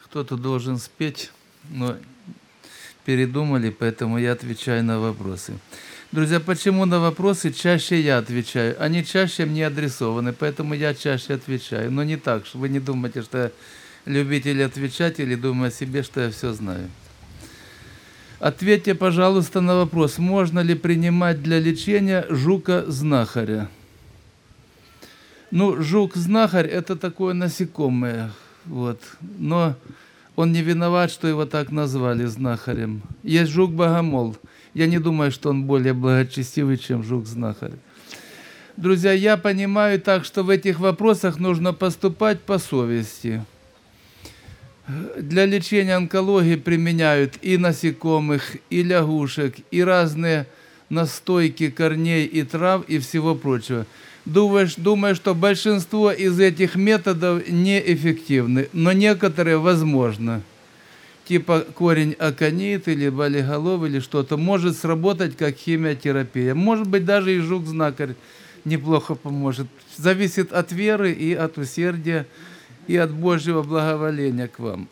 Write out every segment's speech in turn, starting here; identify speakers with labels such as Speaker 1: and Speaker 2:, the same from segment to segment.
Speaker 1: Кто-то должен спеть, но передумали, поэтому я отвечаю на вопросы. Друзья, почему на вопросы чаще я отвечаю? Они чаще мне адресованы, поэтому я чаще отвечаю. Но не так, что вы не думаете, что я любитель отвечать или думаю о себе, что я все знаю. Ответьте, пожалуйста, на вопрос, можно ли принимать для лечения жука-знахаря? Ну, жук-знахарь – это такое насекомое, вот. Но он не виноват, что его так назвали знахарем. Есть жук-богомол. Я не думаю, что он более благочестивый, чем жук-знахарь. Друзья, я понимаю так, что в этих вопросах нужно поступать по совести. Для лечения онкологии применяют и насекомых, и лягушек, и разные настойки корней и трав, и всего прочего. Думаю, что большинство из этих методов неэффективны, но некоторые возможно. Типа корень аконит или болиголов или что-то может сработать как химиотерапия. Может быть, даже и жук-знахарь неплохо поможет. Зависит от веры и от усердия, и от Божьего благоволения к вам.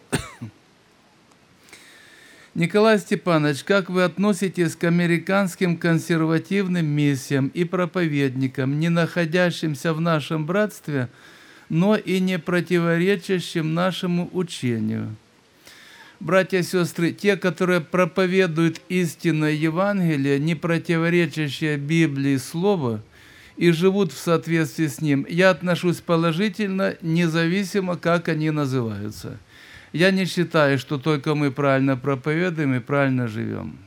Speaker 1: Николай Степанович, как вы относитесь к американским консервативным миссиям и проповедникам, не находящимся в нашем братстве, но и не противоречащим нашему учению? Братья и сестры, те, которые проповедуют истинное Евангелие, не противоречащее Библии Слово, и живут в соответствии с ним, я отношусь положительно, независимо, как они называются. Я не считаю, что только мы правильно проповедуем и правильно живем.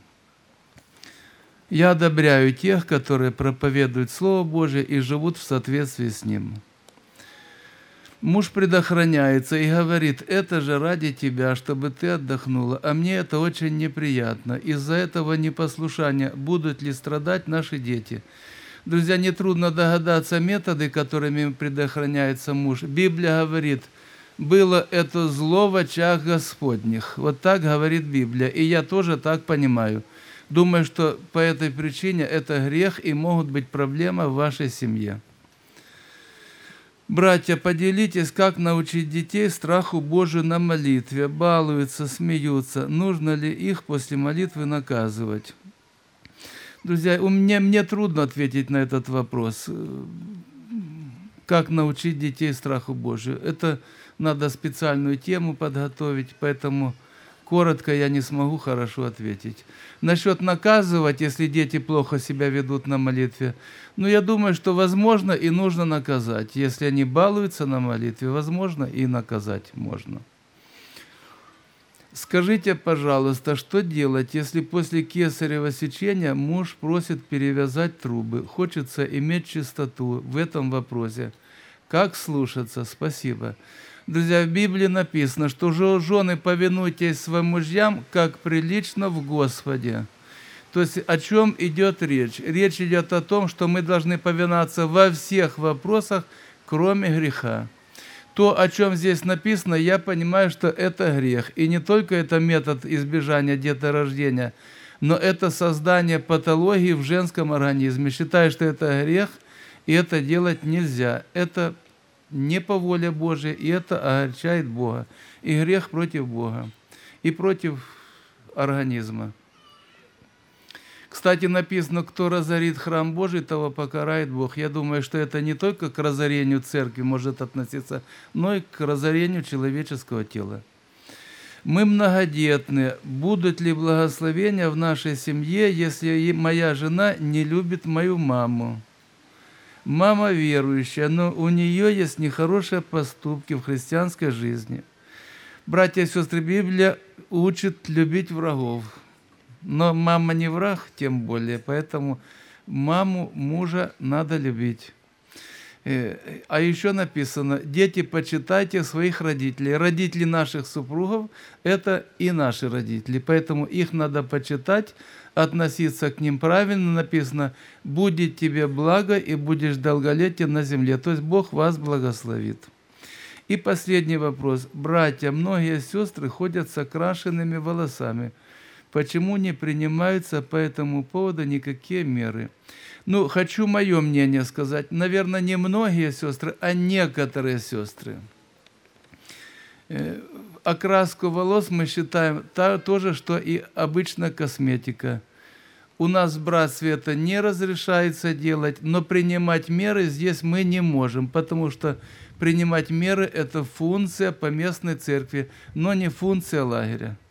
Speaker 1: Я одобряю тех, которые проповедуют Слово Божие и живут в соответствии с ним. Муж предохраняется и говорит, это же ради тебя, чтобы ты отдохнула, а мне это очень неприятно. Из-за этого непослушания будут ли страдать наши дети? Друзья, нетрудно догадаться методы, которыми предохраняется муж. Библия говорит, было это зло в очах Господних. Вот так говорит Библия, и я тоже так понимаю. Думаю, что по этой причине это грех и могут быть проблемы в вашей семье. Братья, поделитесь, как научить детей страху Божию на молитве. Балуются, смеются. Нужно ли их после молитвы наказывать? Друзья, мне трудно ответить на этот вопрос. Как научить детей страху Божию? Это надо специальную тему подготовить, поэтому коротко я не смогу хорошо ответить. Насчет наказывать, если дети плохо себя ведут на молитве, я думаю, что возможно и нужно наказать. Если они балуются на молитве, возможно и наказать можно. Скажите, пожалуйста, что делать, если после кесарево сечения муж просит перевязать трубы, хочется иметь чистоту в этом вопросе? Как слушаться? Спасибо. Друзья, в Библии написано, что жены, повинуйтесь своим мужьям, как прилично в Господе. То есть о чем идет речь? Речь идет о том, что мы должны повиноваться во всех вопросах, кроме греха. То, о чем здесь написано, я понимаю, что это грех. И не только это метод избежания деторождения, но это создание патологии в женском организме. Считаю, что это грех, и это делать нельзя. Это не по воле Божией, и это огорчает Бога. И грех против Бога, и против организма. Кстати, написано, кто разорит храм Божий, того покарает Бог. Я думаю, что это не только к разорению церкви может относиться, но и к разорению человеческого тела. Мы многодетны. Будут ли благословения в нашей семье, если моя жена не любит мою маму? Мама верующая, но у нее есть нехорошие поступки в христианской жизни. Братья и сестры, Библия учит любить врагов. Но мама не враг, тем более, поэтому маму мужа надо любить. А еще написано, дети, почитайте своих родителей. Родители наших супругов – это и наши родители, поэтому их надо почитать, относиться к ним правильно. Написано, будет тебе благо и будешь долголетен на земле. То есть Бог вас благословит. И последний вопрос. Братья, многие сестры ходят с окрашенными волосами. Почему не принимаются по этому поводу никакие меры? Хочу мое мнение сказать. Наверное, не многие сестры, а некоторые сестры. окраску волос мы считаем то же, что и обычная косметика. У нас в братстве это не разрешается делать, но принимать меры здесь мы не можем, потому что принимать меры – это функция поместной церкви, но не функция лагеря.